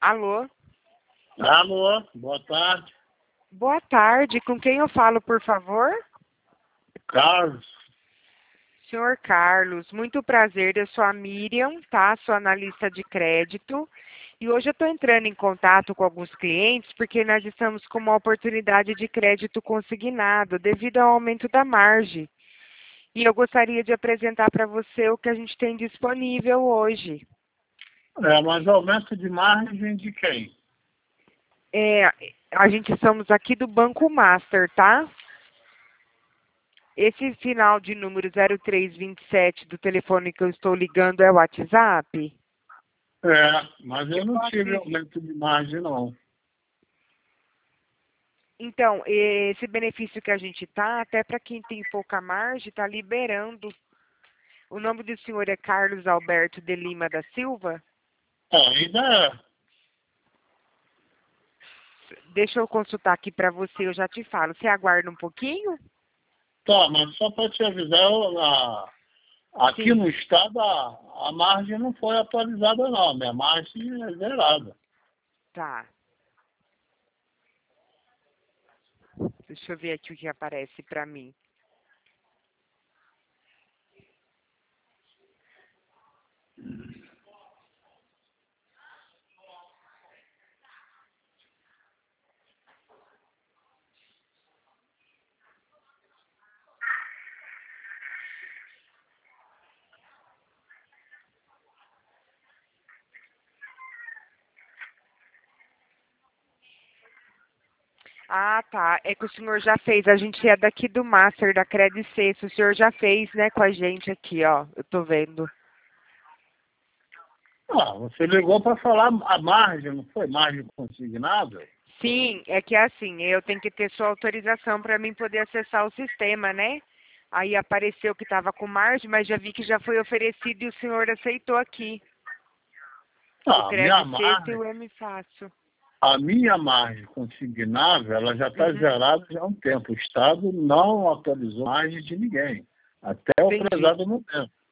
Alô? Alô, boa tarde. Boa tarde. Com quem eu falo, por favor? Carlos. Senhor Carlos, muito prazer. Eu sou a Miriam, tá? Sou analista de crédito. E hoje eu estou entrando em contato com alguns clientes porque nós estamos com uma oportunidade de crédito consignado devido ao aumento da margem. E eu gostaria de apresentar para você o que a gente tem disponível hoje. Mas aumento de margem de quem? A gente somos aqui do Banco Master, tá? Esse final de número 0327 do telefone que eu estou ligando é o WhatsApp? Mas eu não tive aumento de margem, não. Então, esse benefício que a gente tá, até para quem tem pouca margem, está liberando. O nome do senhor é Carlos Alberto de Lima da Silva? Ainda é. Deixa eu consultar aqui para você, eu já te falo. Você aguarda um pouquinho? Tá, mas só para te avisar, aqui Sim. no estado a margem não foi atualizada, não. Minha margem é zerada. Tá. Deixa eu ver aqui o que aparece para mim. Ah, tá. É que o senhor já fez. A gente é daqui do Master, da Credit Suisse. O senhor já fez, né, com a gente aqui, ó. Eu tô vendo. Você ligou para falar a margem, não foi margem consignada? Sim, é que é assim, eu tenho que ter sua autorização para mim poder acessar o sistema, né? Aí apareceu que estava com margem, mas já vi que já foi oferecido e o senhor aceitou aqui. O Minha Credit Suisse e margem, o M Fácil. a minha margem consignável, ela já está Uhum, zerada já há um tempo. O Estado não atualizou a margem de ninguém, até o entendi. prezado momento.